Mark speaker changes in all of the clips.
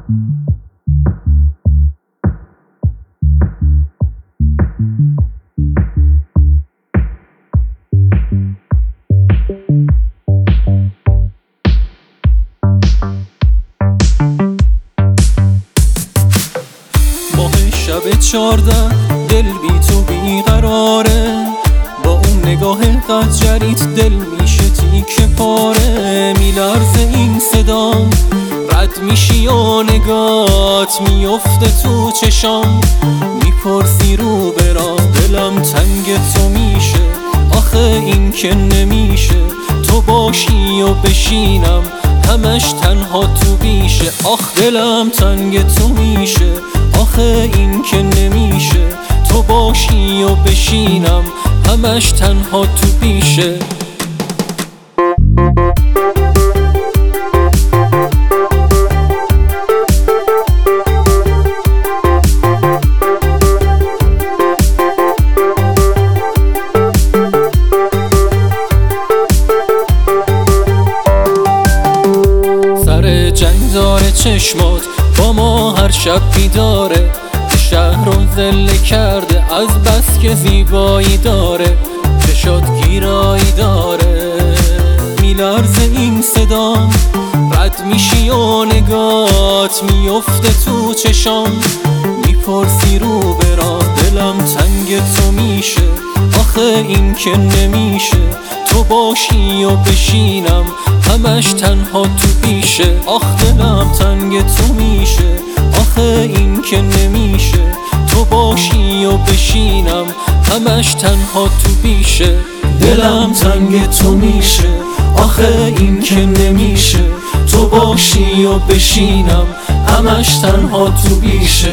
Speaker 1: شب 14 دل بی تو بیقراره، با اون نگاه قجریت دل میشه تیکه پاره. میلرزه این صدام رد میشی و نگات میفته تو چشام، میپرسی رو برا دلم تنگ تو میشه، آخه این که نمیشه تو باشی و بشینم همش تنها تو بیشه. آخ دلم تنگ تو میشه، آخه این که نمیشه تو باشی و بشینم همش تنها تو بیشه. سر جنگ داره چشمات با ما هر شب بیداره، شهر رو ذله کرده از بس که زیبایی داره، چشات گیرایی داره. میلرزه این صدام رد میشی و نگات میفته تو چشام، میپرسی رو برا دلم تنگ تو میشه، آخه این که نمیشه تو باشی و بشینم همش تنها تو بیشه. آخ دلم تنگ تو میشه، آخه این که نمیشه تو باشی و بشینم همش تنها تو بیشه. دلم تنگ تو میشه، آخه این که نمیشه تو باشی و بشینم همش تنها تو بیشه.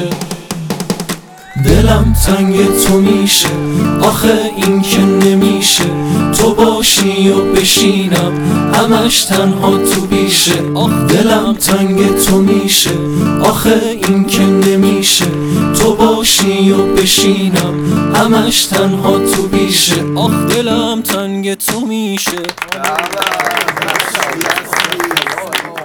Speaker 1: دلم تنگ تو میشه، آخه این که نمیشه تو باشی و بشینم همش تنها تو بیشه. آخ دلم تنگ تو میشه، آخه این که نمیشه تو باشی و بشینم همش تنها تو بیشه. آخ دلم تنگ تو میشه.